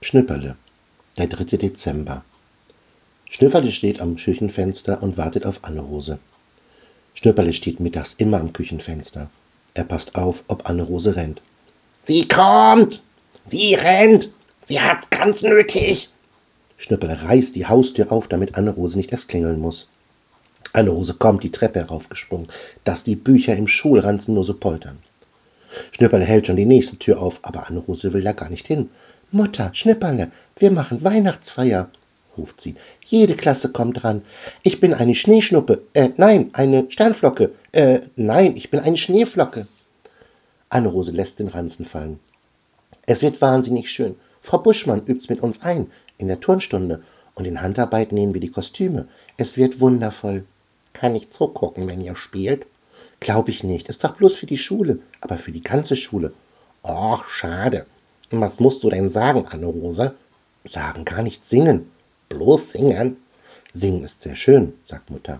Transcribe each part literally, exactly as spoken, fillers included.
Schnipperle, der dritte Dezember. Schnüfferle steht am Küchenfenster und wartet auf Anne-Rose. Schnüpperle steht mittags immer am Küchenfenster. Er passt auf, ob Anne-Rose rennt. Sie kommt! Sie rennt! Sie hat's ganz nötig! Schnüpperle reißt die Haustür auf, damit Anne-Rose nicht erst klingeln muss. Anne-Rose kommt die Treppe heraufgesprungen, dass die Bücher im Schulranzen nur so poltern. Schnüpperle hält schon die nächste Tür auf, aber Anne-Rose will da gar nicht hin. »Mutter, Schnipperle, wir machen Weihnachtsfeier«, ruft sie. »Jede Klasse kommt dran. Ich bin eine Schneeschnuppe. Äh, nein, eine Sternflocke. Äh, nein, ich bin eine Schneeflocke.« Anne-Rose lässt den Ranzen fallen. »Es wird wahnsinnig schön. Frau Buschmann übt's mit uns ein, in der Turnstunde. Und in Handarbeit nähen wir die Kostüme. Es wird wundervoll.« »Kann ich zugucken, wenn ihr spielt?« »Glaub ich nicht. Ist doch bloß für die Schule, aber für die ganze Schule.« »Och, schade. Was musst du denn sagen, Anne-Rose?« »Sagen, gar nicht singen.« »Bloß singen?« »Singen ist sehr schön«, sagt Mutter.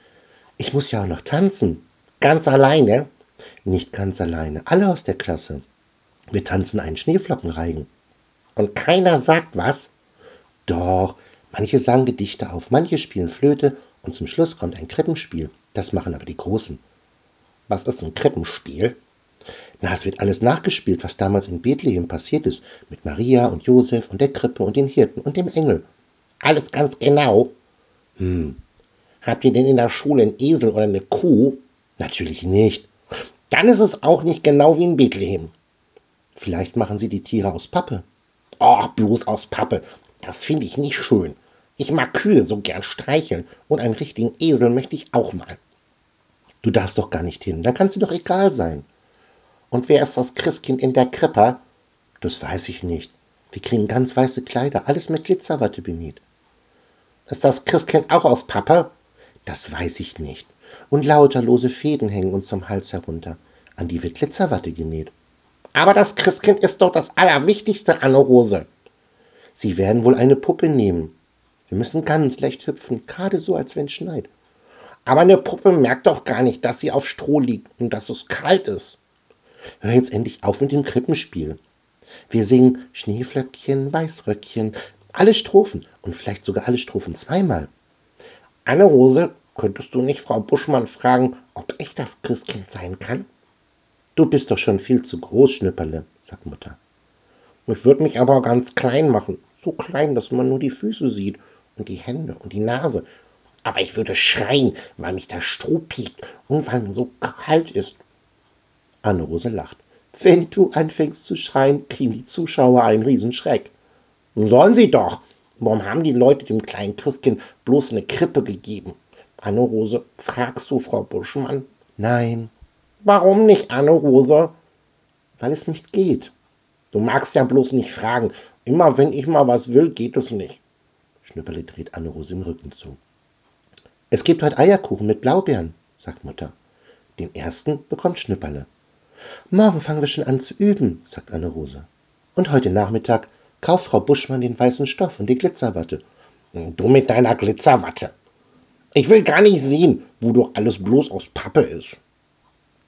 »Ich muss ja auch noch tanzen.« »Ganz alleine?« »Nicht ganz alleine, alle aus der Klasse. Wir tanzen einen Schneeflockenreigen.« »Und keiner sagt was?« »Doch, manche sagen Gedichte auf, manche spielen Flöte und zum Schluss kommt ein Krippenspiel. Das machen aber die Großen.« »Was ist ein Krippenspiel?« »Na, es wird alles nachgespielt, was damals in Bethlehem passiert ist, mit Maria und Josef und der Krippe und den Hirten und dem Engel.« »Alles ganz genau?« »Hm.« »Habt ihr denn in der Schule einen Esel oder eine Kuh?« »Natürlich nicht.« »Dann ist es auch nicht genau wie in Bethlehem.« »Vielleicht machen sie die Tiere aus Pappe.« »Ach, bloß aus Pappe. Das finde ich nicht schön. Ich mag Kühe so gern streicheln und einen richtigen Esel möchte ich auch mal.« »Du darfst doch gar nicht hin, dann kann's dir doch egal sein.« »Und wer ist das Christkind in der Krippe?« »Das weiß ich nicht. Wir kriegen ganz weiße Kleider, alles mit Glitzerwatte benäht.« »Ist das Christkind auch aus Pappe?« »Das weiß ich nicht. Und lauter lose Fäden hängen uns zum Hals herunter. An die wird Glitzerwatte genäht.« »Aber das Christkind ist doch das Allerwichtigste, Anne-Rose.« »Sie werden wohl eine Puppe nehmen. Wir müssen ganz leicht hüpfen, gerade so, als wenn's schneit.« »Aber eine Puppe merkt doch gar nicht, dass sie auf Stroh liegt und dass es kalt ist.« »Hör jetzt endlich auf mit dem Krippenspiel. Wir singen Schneeflöckchen, Weißröckchen, alle Strophen und vielleicht sogar alle Strophen zweimal.« »Anne-Rose, könntest du nicht Frau Buschmann fragen, ob ich das Christkind sein kann?« »Du bist doch schon viel zu groß, Schnipperle«, sagt Mutter. »Ich würde mich aber ganz klein machen, so klein, dass man nur die Füße sieht und die Hände und die Nase. Aber ich würde schreien, weil mich das Stroh piekt und weil mir so kalt ist.« Anne-Rose lacht. »Wenn du anfängst zu schreien, kriegen die Zuschauer einen Riesenschreck.« »Sollen sie doch. Warum haben die Leute dem kleinen Christkind bloß eine Krippe gegeben? Anne-Rose, fragst du Frau Buschmann?« »Nein.« »Warum nicht, Anne-Rose?« »Weil es nicht geht.« »Du magst ja bloß nicht fragen. Immer wenn ich mal was will, geht es nicht.« Schnüpperle dreht Anne-Rose im Rücken zu. »Es gibt heute Eierkuchen mit Blaubeeren«, sagt Mutter. Den ersten bekommt Schnüpperle. »Morgen fangen wir schon an zu üben«, sagt Anne-Rose. »Und heute Nachmittag kauft Frau Buschmann den weißen Stoff und die Glitzerwatte.« »Du mit deiner Glitzerwatte. Ich will gar nicht sehen, wo doch alles bloß aus Pappe ist.«